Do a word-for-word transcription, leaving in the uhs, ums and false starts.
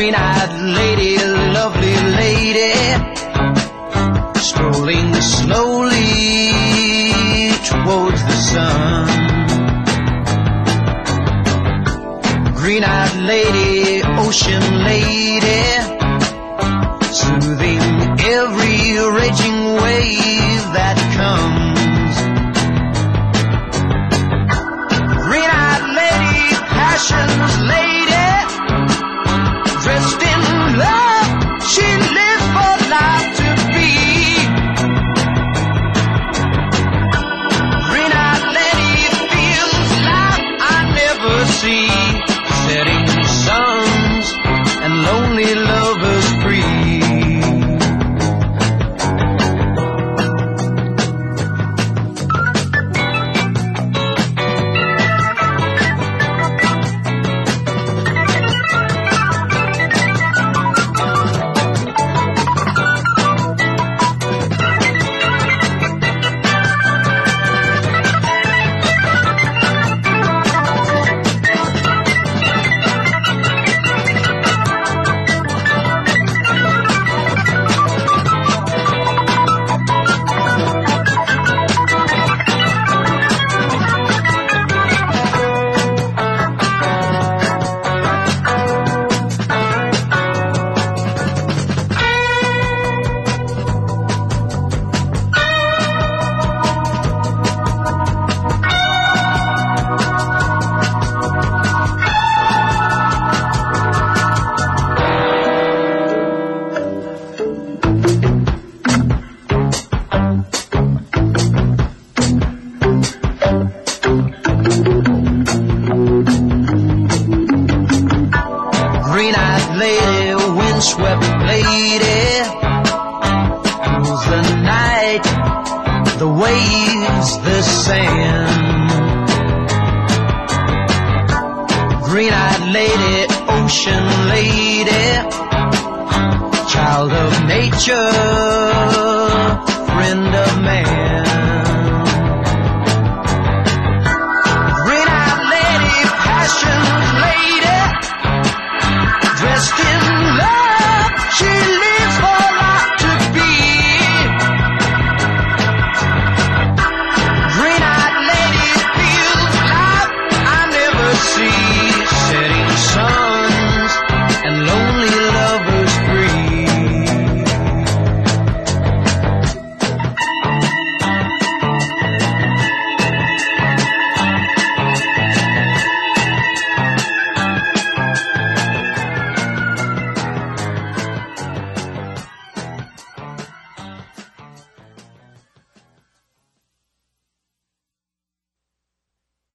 green-eyed lady, lovely lady, strolling slowly towards the sun. Green-eyed lady, ocean lady, soothing every raging wave that comes. Green-eyed lady, passion's lady, dressed in love, she lives for life to be. Green-eyed lady feels life I never see, setting suns and lonely lovers free. Green-eyed lady, windswept lady, rules the night, the waves, the sand. Green-eyed lady, ocean lady, child of nature, friend of man.